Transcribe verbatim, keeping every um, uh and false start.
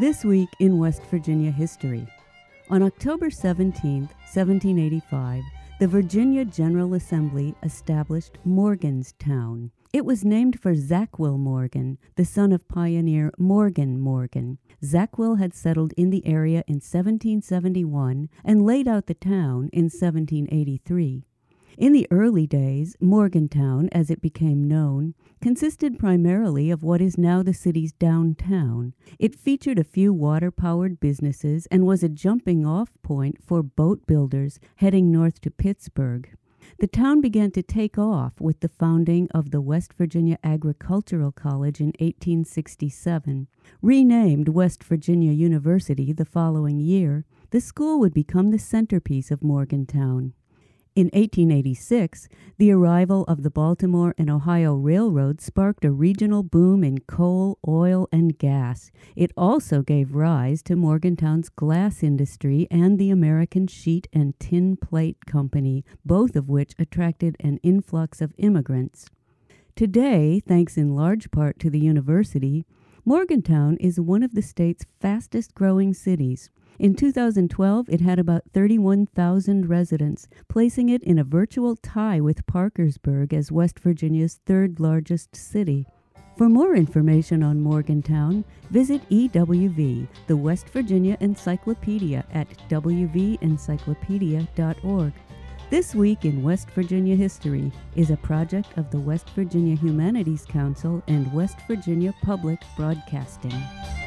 This week in West Virginia history. On October seventeenth, seventeen eighty-five, the Virginia General Assembly established Morgantown. It was named for Zachary Morgan, the son of pioneer Morgan Morgan. Zachary had settled in the area in seventeen seventy-one and laid out the town in seventeen eighty-three. In the early days, Morgantown, as it became known, consisted primarily of what is now the city's downtown. It featured a few water-powered businesses and was a jumping-off point for boat builders heading north to Pittsburgh. The town began to take off with the founding of the West Virginia Agricultural College in eighteen sixty-seven. Renamed West Virginia University the following year, the school would become the centerpiece of Morgantown. In eighteen eighty-six, the arrival of the Baltimore and Ohio Railroad sparked a regional boom in coal, oil, and gas. It also gave rise to Morgantown's glass industry and the American Sheet and Tin Plate Company, both of which attracted an influx of immigrants. Today, thanks in large part to the university, Morgantown is one of the state's fastest-growing cities. In two thousand twelve, it had about thirty-one thousand residents, placing it in a virtual tie with Parkersburg as West Virginia's third largest city. For more information on Morgantown, visit E W V, the West Virginia Encyclopedia, at w v encyclopedia dot org. This Week in West Virginia History is a project of the West Virginia Humanities Council and West Virginia Public Broadcasting.